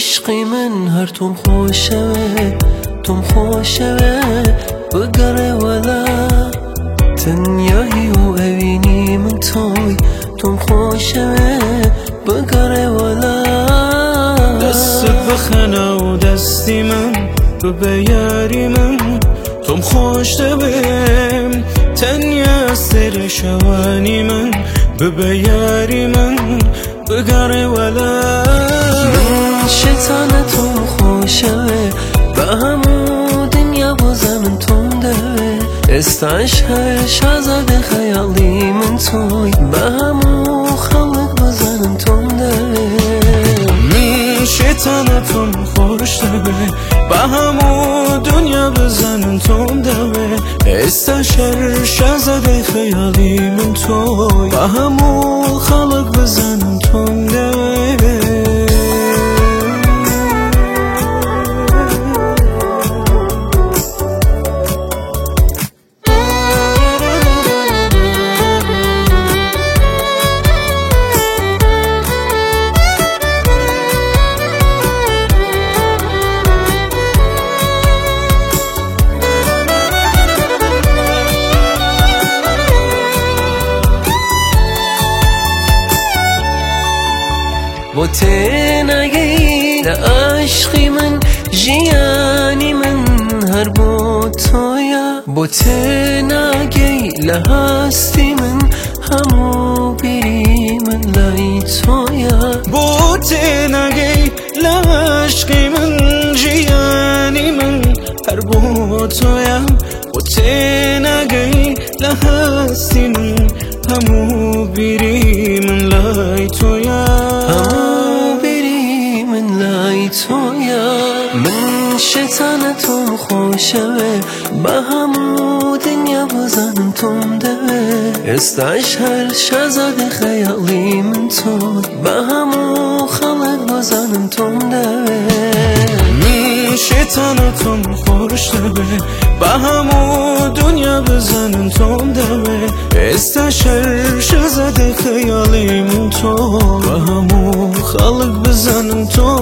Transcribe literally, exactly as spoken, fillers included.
عشقی من هر توم خوشه توم خوشه بگره ولا تنیایی و اوینی من توی توم خوشه بگره ولا دست بخنه و دستی من ببیاری من توم خوش دبیم تنیا سر شوانی من ببیاری من بگره ولا من شیطان توم خوشه به همو دنیا بازم توم دوه استعش هر شازده خیالی من توی به همو خلق بازم توم دوه من شیطان توم خوش دوه به همو دنیا بزنم توم دوه استعش هر شازده خیالی من توی به همو خلق بزنم توم دوه بۆ تێناگەی لە عاشقی من ژیانی من هەر بۆ تۆیە بۆ تێناگەی لە هەستی من هەموو بیری من لای تۆیە بۆ تێناگەی لە عاشقی من ژیانی من هەر بۆ تۆیە بۆ تێناگەی لە هەستی من هەموو بیری من لای تۆیە من شیطان توم خوشه به همو دنیا بازم توم دوه استعش هر شازده خیالی من تو به همو خلق بازم توم دوه من شیطان توم خوش دوه به همو دنیا بزنم توم دوه استعش هر شازده خیالی من تو به همو خلق بزنم توم